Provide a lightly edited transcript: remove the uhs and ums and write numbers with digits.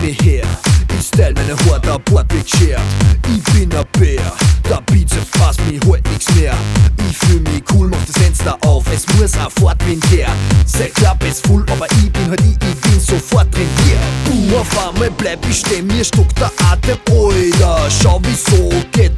mich her. Ich stell meine Haut ab, Bord wird geschert. Ich bin ein Bär, der Bizeps passt mich halt nix mehr. Ich fühl mich cool, mach das Fenster auf, es muss auch Fortwind her. Sein Klappe ist voll, aber ich bin halt ich bin sofort drin hier. Auf einmal bleib ich stehen, mir stuckt der Atem, Alter. Schau wieso geht